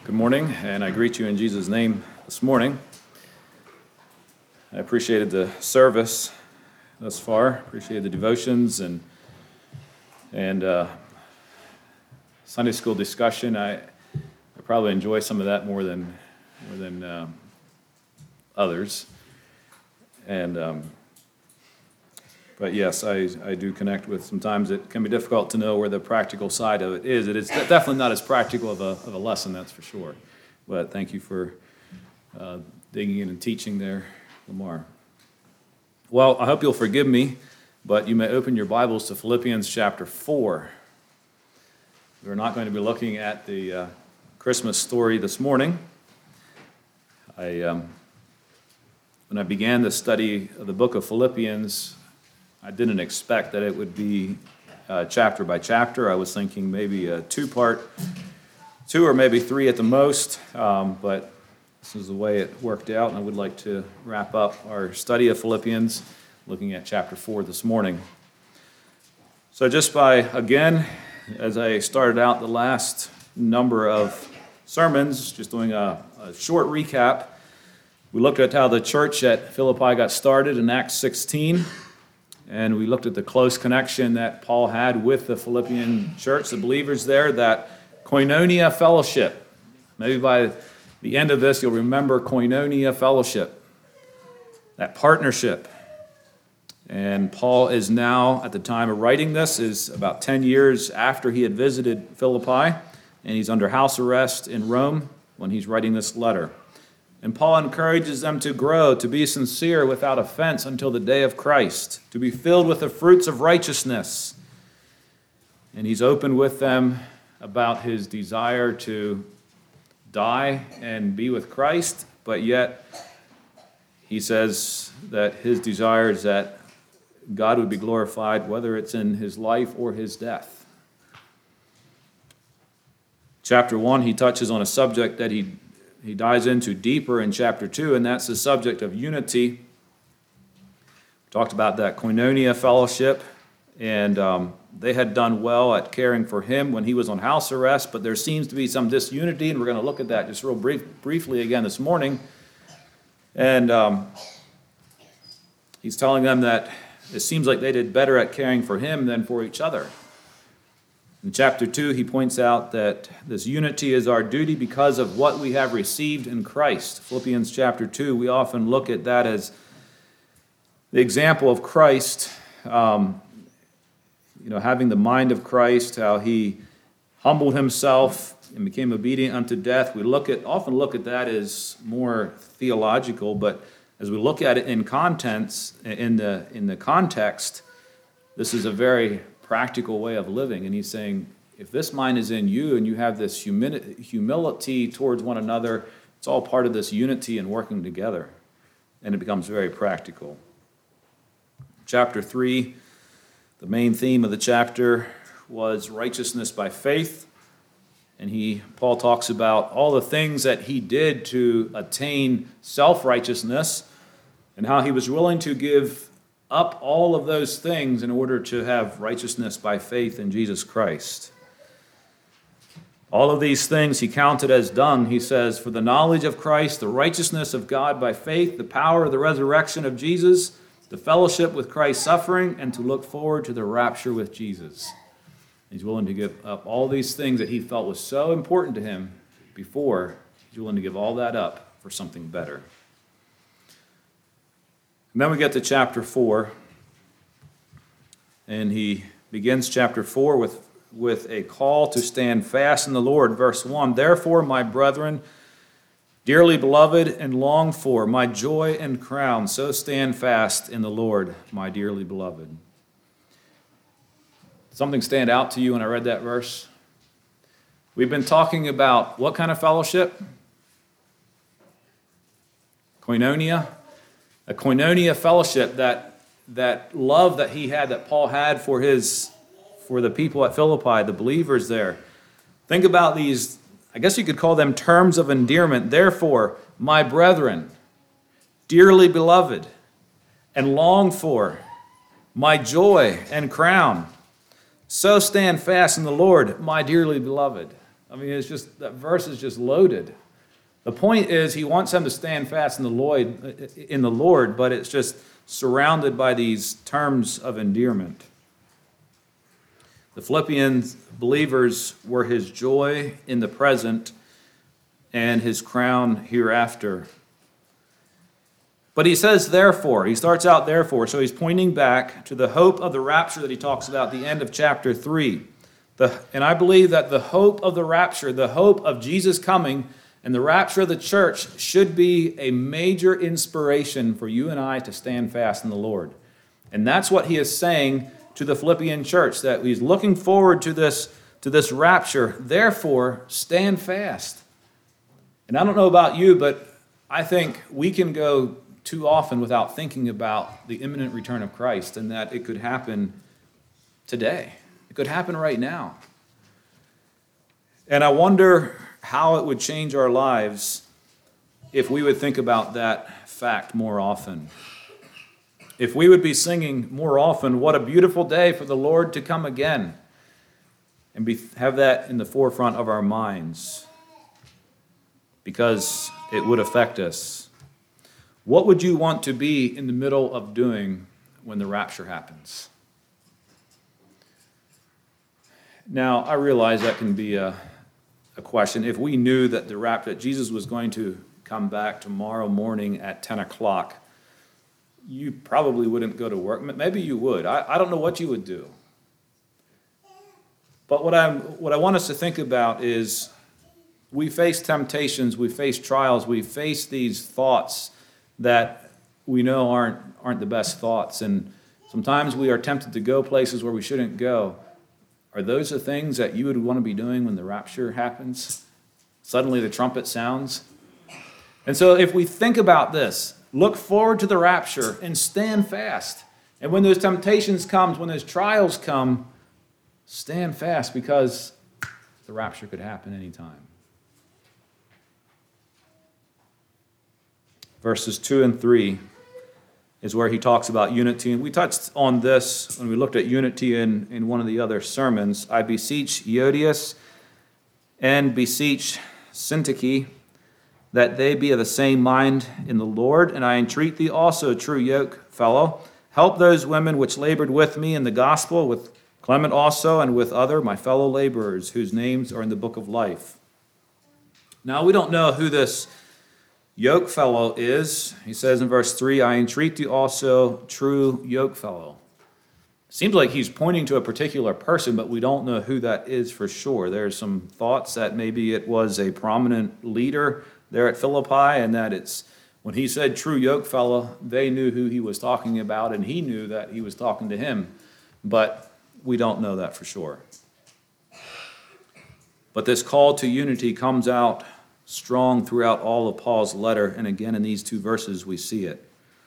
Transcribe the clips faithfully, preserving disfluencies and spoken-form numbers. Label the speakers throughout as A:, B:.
A: Good morning, and I greet you in Jesus' name this morning. I appreciated the service thus far, appreciated the devotions and and uh, Sunday school discussion. I, I probably enjoy some of that more than more than um, others. And um, but yes, I, I do connect with. Sometimes it can be difficult to know where the practical side of it is. It is definitely not as practical of a of a lesson, that's for sure. But thank you for uh, digging in and teaching there, Lamar. Well, I hope you'll forgive me, but you may open your Bibles to Philippians chapter four. We're not going to be looking at the uh, Christmas story this morning. I um, when I began the study of the book of Philippians, I didn't expect that it would be uh, chapter by chapter. I was thinking maybe a two-part, two or maybe three at the most, um, but this is the way it worked out, and I would like to wrap up our study of Philippians, looking at chapter four this morning. So just by, again, as I started out the last number of sermons, just doing a, a short recap, we looked at how the church at Philippi got started in Acts sixteen, and we looked at the close connection that Paul had with the Philippian church, the believers there, that koinonia fellowship. Maybe by the end of this, you'll remember koinonia fellowship, that partnership. And Paul is now, at the time of writing this, is about ten years after he had visited Philippi, and he's under house arrest in Rome when he's writing this letter. And Paul encourages them to grow, to be sincere without offense until the day of Christ, to be filled with the fruits of righteousness. And he's open with them about his desire to die and be with Christ, but yet he says that his desire is that God would be glorified, whether it's in his life or his death. Chapter one, he touches on a subject that he He dives into deeper in chapter two, and that's the subject of unity. We talked about that koinonia fellowship, and um, they had done well at caring for him when he was on house arrest, but there seems to be some disunity, and we're going to look at that just real brief, briefly again this morning. And um, he's telling them that it seems like they did better at caring for him than for each other. In chapter two, he points out that this unity is our duty because of what we have received in Christ. Philippians chapter two, we often look at that as the example of Christ, um, you know, having the mind of Christ, how he humbled himself and became obedient unto death. We look at often look at that as more theological, but as we look at it in contents, in the in the context, this is a very practical way of living. And he's saying, if this mind is in you and you have this humility, humility towards one another, it's all part of this unity and working together. And it becomes very practical. Chapter three, the main theme of the chapter was righteousness by faith. And he, Paul talks about all the things that he did to attain self-righteousness and how he was willing to give up all of those things in order to have righteousness by faith in Jesus Christ. All of these things he counted as dung, he says, for the knowledge of Christ, the righteousness of God by faith, the power of the resurrection of Jesus, the fellowship with Christ's suffering, and to look forward to the rapture with Jesus. He's willing to give up all these things that he felt was so important to him before. He's willing to give all that up for something better. And then we get to chapter four, and he begins chapter four with, with a call to stand fast in the Lord. Verse one, therefore, my brethren, dearly beloved and longed for, my joy and crown, so stand fast in the Lord, my dearly beloved. Did something stand out to you when I read that verse? We've been talking about what kind of fellowship? Koinonia. A koinonia fellowship, that that love that he had, that Paul had for his for the people at Philippi, the believers there. Think about these, I guess you could call them terms of endearment. Therefore, my brethren, dearly beloved, and longed for, my joy and crown, so stand fast in the Lord, my dearly beloved. I mean, it's just, that verse is just loaded. The point is he wants them to stand fast in the Lord, in the Lord, but it's just surrounded by these terms of endearment. The Philippian believers were his joy in the present and his crown hereafter. But he says, therefore, he starts out therefore, so he's pointing back to the hope of the rapture that he talks about at the end of chapter three. The, and I believe that the hope of the rapture, the hope of Jesus coming, and the rapture of the church should be a major inspiration for you and I to stand fast in the Lord. And that's what he is saying to the Philippian church, that he's looking forward to this, to this rapture. Therefore, stand fast. And I don't know about you, but I think we can go too often without thinking about the imminent return of Christ and that it could happen today. It could happen right now. And I wonder how it would change our lives if we would think about that fact more often. If we would be singing more often, what a beautiful day for the Lord to come again, and be, have that in the forefront of our minds, because it would affect us. What would you want to be in the middle of doing when the rapture happens? Now, I realize that can be a, a question. If we knew that the rapture, that Jesus was going to come back tomorrow morning at ten o'clock, you probably wouldn't go to work. Maybe you would. I, I don't know what you would do. But what I'm what I want us to think about is we face temptations, we face trials, we face these thoughts that we know aren't aren't the best thoughts. And sometimes we are tempted to go places where we shouldn't go. Are those the things that you would want to be doing when the rapture happens? Suddenly the trumpet sounds. And so if we think about this, look forward to the rapture and stand fast. And when those temptations come, when those trials come, stand fast, because the rapture could happen anytime. Verses two and three is where he talks about unity. And we touched on this when we looked at unity in, in one of the other sermons. I beseech Euodias and beseech Syntyche that they be of the same mind in the Lord. And I entreat thee also, true yoke fellow, help those women which labored with me in the gospel, with Clement also, and with other my fellow laborers, whose names are in the book of life. Now, we don't know who this yoke fellow is. He says in verse three, I entreat thee also, true yoke fellow. Seems like he's pointing to a particular person, but we don't know who that is for sure. There's some thoughts that maybe it was a prominent leader there at Philippi, and that it's, when he said true yoke fellow, they knew who he was talking about, and he knew that he was talking to him. But we don't know that for sure. But this call to unity comes out strong throughout all of Paul's letter, and again in these two verses we see it.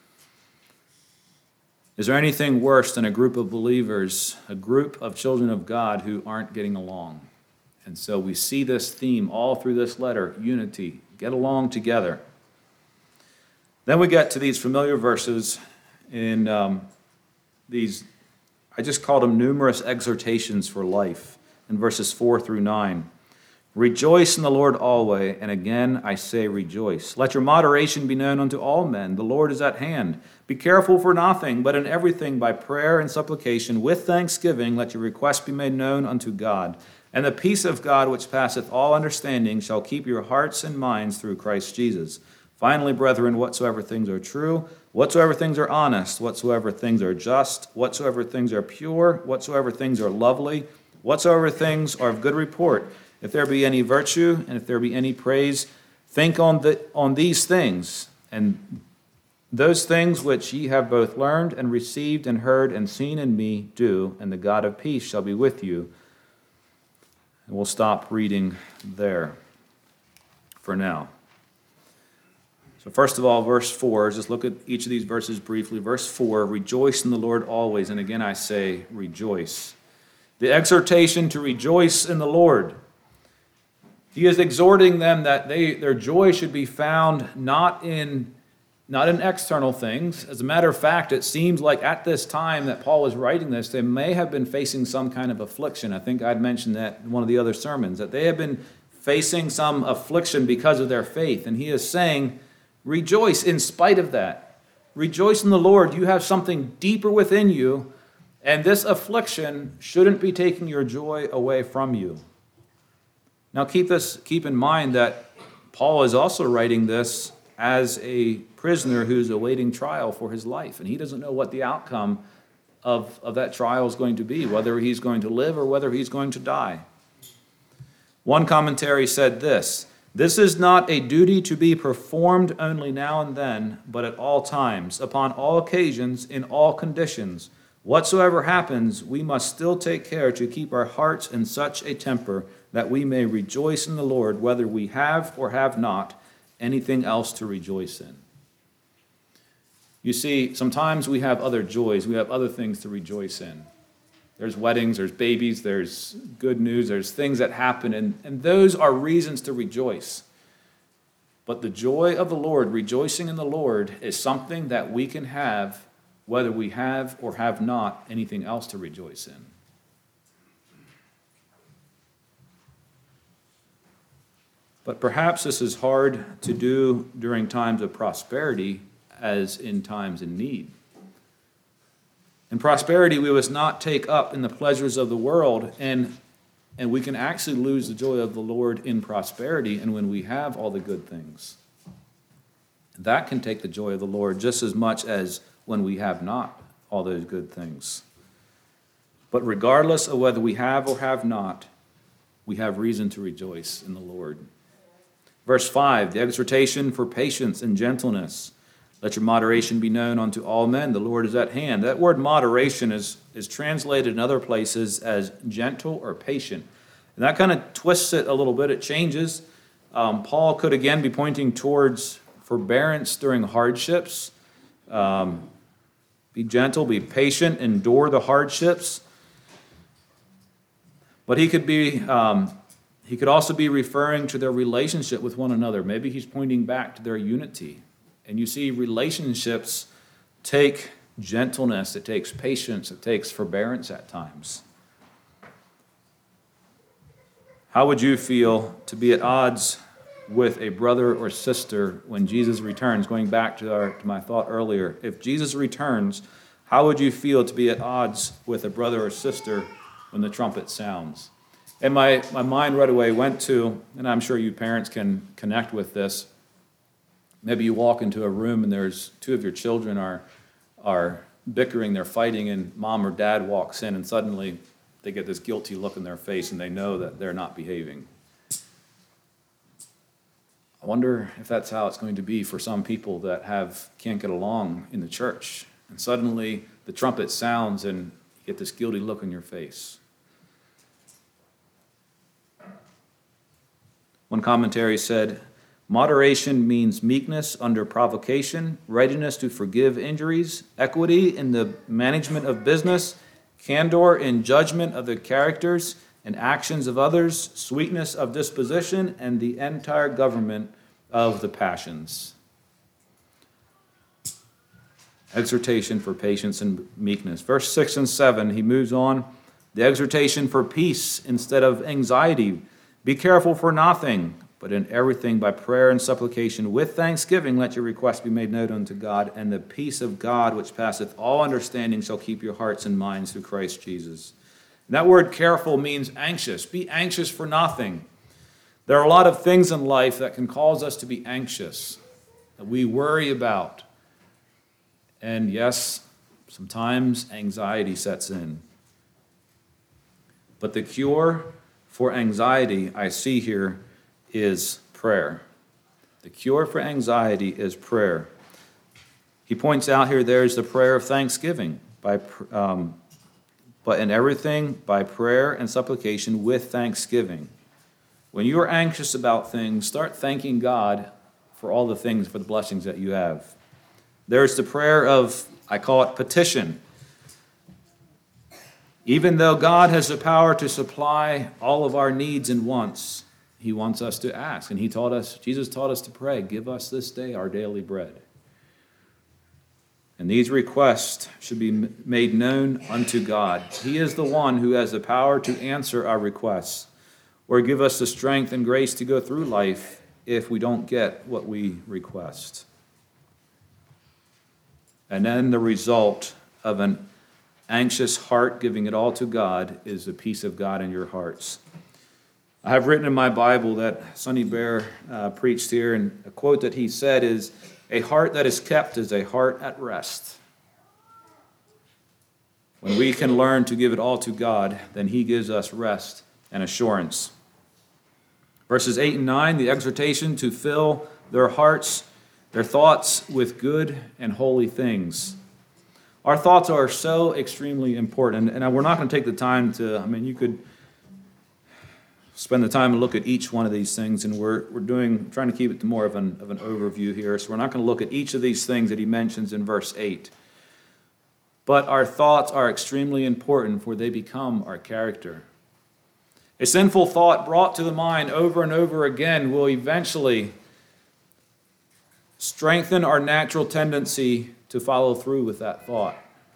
A: Is there anything worse than a group of believers, a group of children of God who aren't getting along? And so we see this theme all through this letter, unity, get along together. Then we get to these familiar verses in um, these, I just called them numerous exhortations for life, in verses four through nine. Rejoice in the Lord always, and again I say rejoice. Let your moderation be known unto all men. The Lord is at hand. Be careful for nothing, but in everything by prayer and supplication with thanksgiving let your requests be made known unto God. And the peace of God, which passeth all understanding, shall keep your hearts and minds through Christ Jesus. Finally, brethren, whatsoever things are true, whatsoever things are honest, whatsoever things are just, whatsoever things are pure, whatsoever things are lovely, whatsoever things are of good report, if there be any virtue, and if there be any praise, think on the on these things, and those things which ye have both learned and received and heard and seen in me, do, and the God of peace shall be with you. And we'll stop reading there for now. So first of all, verse four, just look at each of these verses briefly. Verse four, rejoice in the Lord always, and again I say rejoice. The exhortation to rejoice in the Lord. He is exhorting them that they their joy should be found not in not in external things. As a matter of fact, it seems like at this time that Paul was writing this, they may have been facing some kind of affliction. I think I'd mentioned that in one of the other sermons, that they have been facing some affliction because of their faith. And he is saying, rejoice in spite of that. Rejoice in the Lord. You have something deeper within you, and this affliction shouldn't be taking your joy away from you. Now keep this, keep in mind that Paul is also writing this as a prisoner who's awaiting trial for his life, and he doesn't know what the outcome of, of that trial is going to be, whether he's going to live or whether he's going to die. One commentary said this: "This is not a duty to be performed only now and then, but at all times, upon all occasions, in all conditions. Whatsoever happens, we must still take care to keep our hearts in such a temper that we may rejoice in the Lord, whether we have or have not anything else to rejoice in." You see, sometimes we have other joys. We have other things to rejoice in. There's weddings, there's babies, there's good news, there's things that happen, and, and those are reasons to rejoice. But the joy of the Lord, rejoicing in the Lord, is something that we can have whether we have or have not anything else to rejoice in. But perhaps this is hard to do during times of prosperity as in times of need. In prosperity, we must not take up in the pleasures of the world, and, and we can actually lose the joy of the Lord in prosperity and when we have all the good things. That can take the joy of the Lord just as much as when we have not all those good things. But regardless of whether we have or have not, we have reason to rejoice in the Lord. Verse five, the exhortation for patience and gentleness. Let your moderation be known unto all men. The Lord is at hand. That word moderation is, is translated in other places as gentle or patient. And that kind of twists it a little bit. It changes. Um, Paul could again be pointing towards forbearance during hardships. Um, be gentle, be patient, endure the hardships. But he could be... Um, He could also be referring to their relationship with one another. Maybe he's pointing back to their unity. And you see, relationships take gentleness, it takes patience, it takes forbearance at times. How would you feel to be at odds with a brother or sister when Jesus returns? Going back to, our, to my thought earlier, if Jesus returns, how would you feel to be at odds with a brother or sister when the trumpet sounds? And my, my mind right away went to, and I'm sure you parents can connect with this, maybe you walk into a room and there's two of your children are, are bickering, they're fighting, and mom or dad walks in and suddenly they get this guilty look in their face and they know that they're not behaving. I wonder if that's how it's going to be for some people that have can't get along in the church. And suddenly the trumpet sounds and you get this guilty look in your face. One commentary said, moderation means meekness under provocation, readiness to forgive injuries, equity in the management of business, candor in judgment of the characters and actions of others, sweetness of disposition, and the entire government of the passions. Exhortation for patience and meekness. Verse six and seven, he moves on. The exhortation for peace instead of anxiety. Be careful for nothing, but in everything by prayer and supplication with thanksgiving let your requests be made known unto God, and the peace of God which passeth all understanding shall keep your hearts and minds through Christ Jesus. And that word careful means anxious. Be anxious for nothing. There are a lot of things in life that can cause us to be anxious, that we worry about. And yes, sometimes anxiety sets in. But the cure for anxiety, I see here, is prayer. The cure for anxiety is prayer. He points out here there's the prayer of thanksgiving, by, um, but in everything by prayer and supplication with thanksgiving. When you are anxious about things, start thanking God for all the things, for the blessings that you have. There's the prayer of, I call it petition. Even though God has the power to supply all of our needs and wants, he wants us to ask. And he taught us, Jesus taught us to pray, give us this day our daily bread. And these requests should be made known unto God. He is the one who has the power to answer our requests. or give us the strength and grace to go through life if we don't get what we request. And then the result of an anxious heart giving it all to God is the peace of God in your hearts. I have written in my Bible that Sonny Bear uh, preached here, and a quote that he said is, "A heart that is kept is a heart at rest." When we can learn to give it all to God, then he gives us rest and assurance. Verses eight and nine, the exhortation to fill their hearts, their thoughts with good and holy things. Our thoughts are so extremely important, and we're not going to take the time to, I mean, you could spend the time and look at each one of these things, and we're we're doing trying to keep it to more of an of an overview here. So we're not going to look at each of these things that he mentions in verse eight. But our thoughts are extremely important, for they become our character. A sinful thought brought to the mind over and over again will eventually strengthen our natural tendency to follow through with that thought.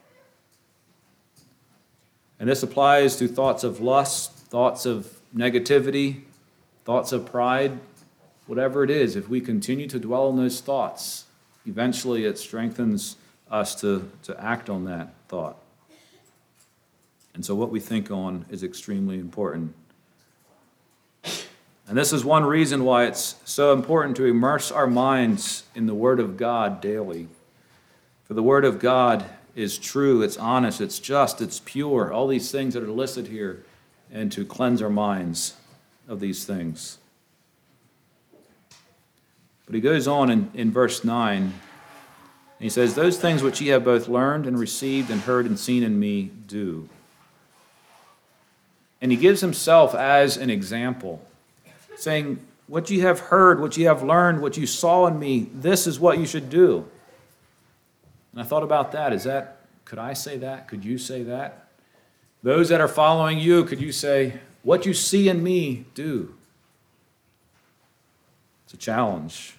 A: And this applies to thoughts of lust, thoughts of negativity, thoughts of pride, whatever it is. If we continue to dwell on those thoughts, eventually it strengthens us to, to act on that thought. And so what we think on is extremely important. And this is one reason why it's so important to immerse our minds in the Word of God daily. For the Word of God is true, it's honest, it's just, it's pure, all these things that are listed here, and to cleanse our minds of these things. But he goes on in, in verse nine, and he says, "Those things which ye have both learned and received and heard and seen in me, do." And he gives himself as an example, saying, what you have heard, what you have learned, what you saw in me, this is what you should do. And I thought about that. Is that, could I say that? Could you say that? Those that are following you, could you say, what you see in me, do? It's a challenge.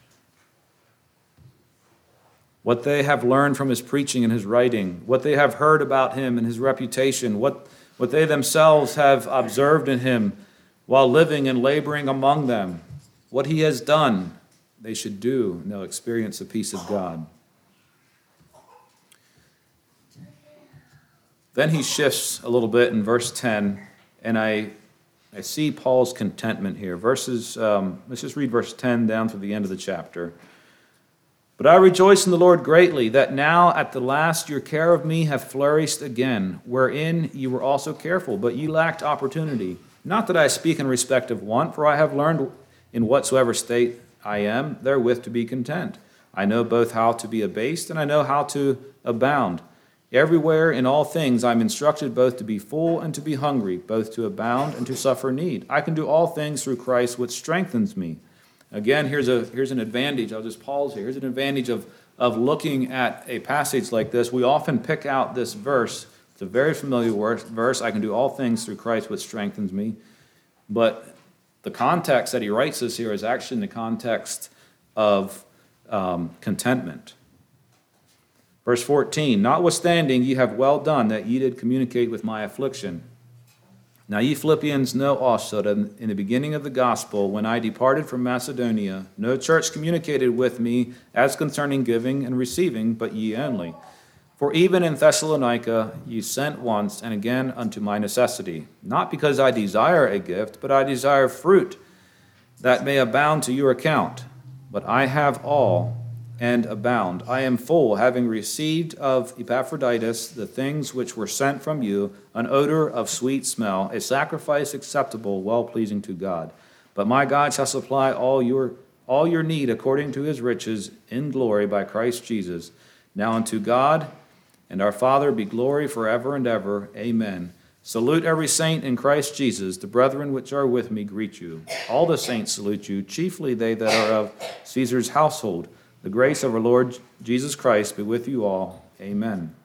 A: What they have learned from his preaching and his writing, what they have heard about him and his reputation, what, what they themselves have observed in him while living and laboring among them, what he has done, they should do, and they'll experience the peace of God. Then he shifts a little bit in verse ten, and I I see Paul's contentment here. Verses, um, let's just read verse ten down to the end of the chapter. "But I rejoice in the Lord greatly, that now at the last your care of me hath flourished again, wherein you were also careful, but ye lacked opportunity. Not that I speak in respect of want, for I have learned in whatsoever state I am, therewith to be content. I know both how to be abased, and I know how to abound. Everywhere in all things I am instructed both to be full and to be hungry, both to abound and to suffer need. I can do all things through Christ, which strengthens me." Again, here's a here's an advantage. I'll just pause here. Here's an advantage of, of looking at a passage like this. We often pick out this verse. It's a very familiar verse. I can do all things through Christ, which strengthens me. But the context that he writes this here is actually in the context of um, contentment. Verse fourteen, "Notwithstanding, ye have well done that ye did communicate with my affliction. Now ye Philippians know also that in the beginning of the gospel, when I departed from Macedonia, no church communicated with me as concerning giving and receiving, but ye only. For even in Thessalonica ye sent once and again unto my necessity, not because I desire a gift, but I desire fruit that may abound to your account. But I have all and abound. I am full, having received of Epaphroditus the things which were sent from you, an odor of sweet smell, a sacrifice acceptable, well-pleasing to God. But my God shall supply all your all your need according to his riches in glory by Christ Jesus. Now unto God and our Father be glory forever and ever. Amen. Salute every saint in Christ Jesus. The brethren which are with me greet you. All the saints salute you, chiefly they that are of Caesar's household. The grace of our Lord Jesus Christ be with you all. Amen."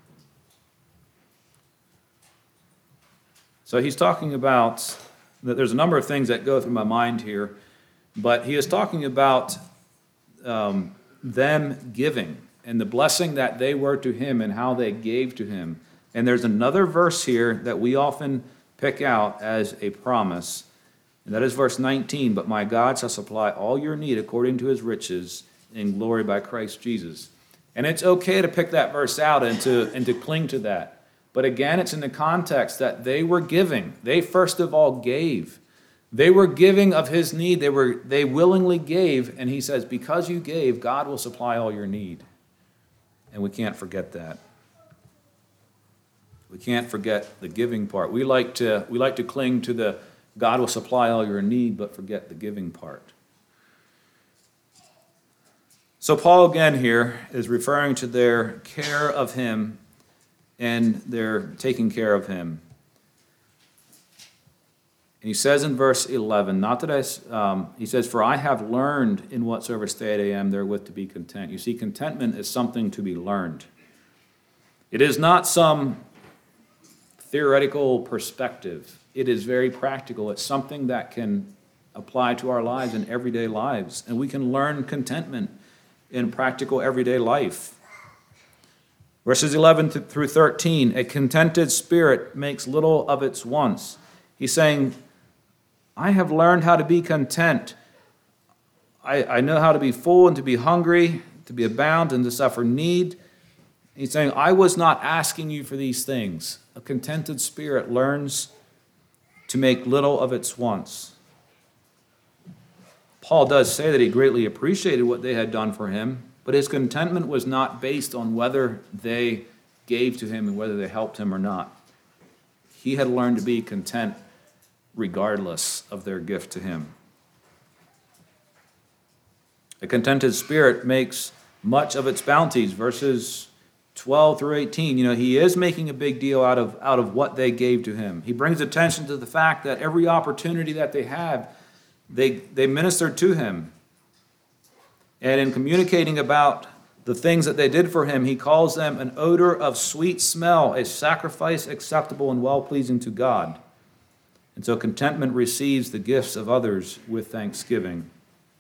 A: So he's talking about, that there's a number of things that go through my mind here, but he is talking about um, them giving and the blessing that they were to him and how they gave to him. And there's another verse here that we often pick out as a promise. And that is verse nineteen, but my God shall supply all your need according to his riches in glory by Christ Jesus. And it's okay to pick that verse out and to, and to cling to that. But again, it's in the context that they were giving. They first of all gave. They were giving of his need. They were they willingly gave. And he says, because you gave, God will supply all your need. And we can't forget that. We can't forget the giving part. We like to we like to cling to the God will supply all your need, but forget the giving part. So Paul again here is referring to their care of him and their taking care of him. And he says in verse eleven, not that I, um, he says, for I have learned in whatsoever state I am therewith to be content. You see, contentment is something to be learned. It is not some theoretical perspective. It is very practical. It's something that can apply to our lives in everyday lives. And we can learn contentment in practical everyday life. Verses eleven through thirteen, a contented spirit makes little of its wants. He's saying, I have learned how to be content. I, I know how to be full and to be hungry, to be abound and to suffer need. He's saying, I was not asking you for these things. A contented spirit learns to make little of its wants. Paul does say that he greatly appreciated what they had done for him, but his contentment was not based on whether they gave to him and whether they helped him or not. He had learned to be content regardless of their gift to him. A contented spirit makes much of its bounties. Verses twelve through eighteen, you know, he is making a big deal out of, out of what they gave to him. He brings attention to the fact that every opportunity that they have, they, they ministered to him. And in communicating about the things that they did for him, he calls them an odor of sweet smell, a sacrifice acceptable and well-pleasing to God. And so contentment receives the gifts of others with thanksgiving.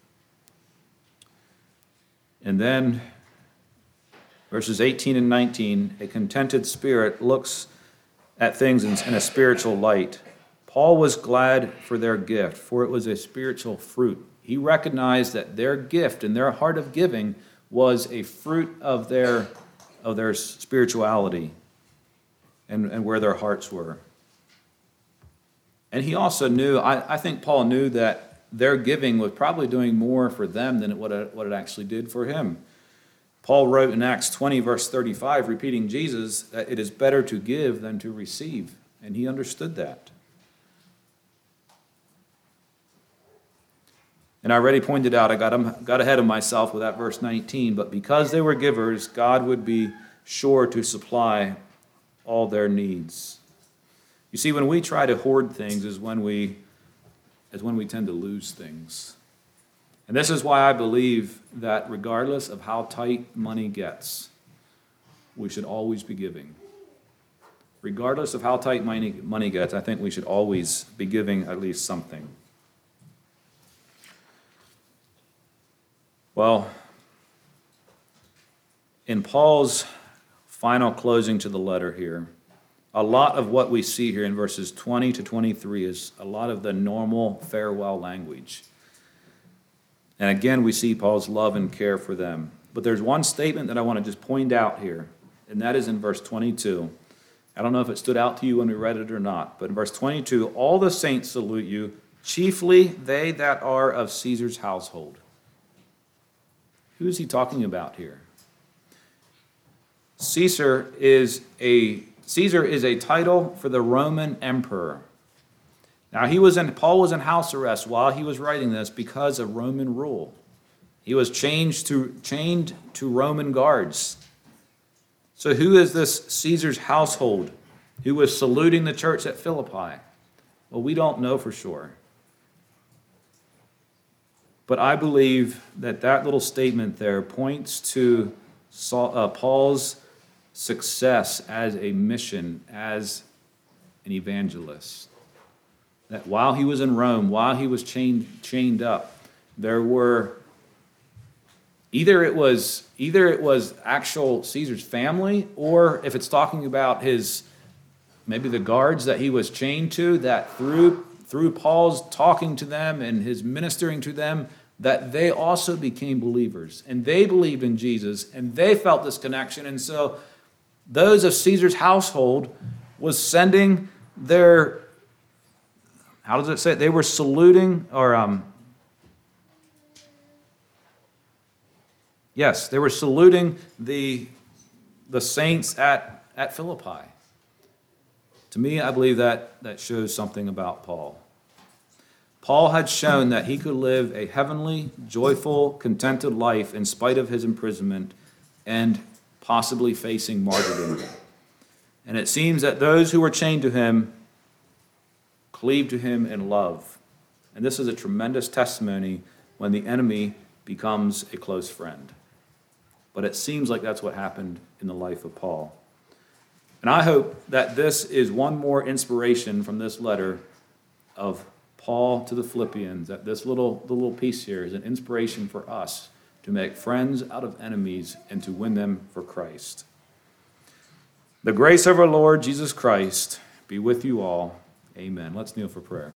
A: And then verses eighteen and nineteen, a contented spirit looks at things in a spiritual light. Paul was glad for their gift, for it was a spiritual fruit. He recognized that their gift and their heart of giving was a fruit of their, of their spirituality and, and where their hearts were. And he also knew, I, I think Paul knew that their giving was probably doing more for them than what it, what it actually did for him. Paul wrote in Acts twenty, verse thirty-five, repeating Jesus, that it is better to give than to receive. And he understood that. And I already pointed out, I got, got ahead of myself with that verse nineteen, but because they were givers, God would be sure to supply all their needs. You see, when we try to hoard things is when we, is when we tend to lose things. And this is why I believe that regardless of how tight money gets, we should always be giving. Regardless of how tight money, money gets, I think we should always be giving at least something. Well, in Paul's final closing to the letter here, a lot of what we see here in verses twenty to twenty-three is a lot of the normal farewell language. And again, we see Paul's love and care for them. But there's one statement that I want to just point out here, and that is in verse twenty-two. I don't know if it stood out to you when we read it or not, but in verse twenty-two, all the saints salute you, chiefly they that are of Caesar's household. Who is he talking about here? Caesar is a Caesar is a title for the Roman emperor. Now he was in Paul was in house arrest while he was writing this because of Roman rule. He was chained to chained to Roman guards. So who is this Caesar's household who was saluting the church at Philippi? Well, we don't know for sure. But I believe that that little statement there points to Saul, uh, Paul's success as a mission, as an evangelist. That while he was in Rome, while he was chained, chained up, there were either it was either it was actual Caesar's family, or if it's talking about his maybe the guards that he was chained to, that through through Paul's talking to them and his ministering to them, that they also became believers. And they believed in Jesus, and they felt this connection. And so those of Caesar's household was sending their, how does it say it? They were saluting, or, um, yes, they were saluting the, the saints at, at Philippi. To me, I believe that, that shows something about Paul. Paul had shown that he could live a heavenly, joyful, contented life in spite of his imprisonment and possibly facing martyrdom. And it seems that those who were chained to him cleaved to him in love. And this is a tremendous testimony when the enemy becomes a close friend. But it seems like that's what happened in the life of Paul. And I hope that this is one more inspiration from this letter of Paul to the Philippians, that this little, the little piece here is an inspiration for us to make friends out of enemies and to win them for Christ. The grace of our Lord Jesus Christ be with you all. Amen. Let's kneel for prayer.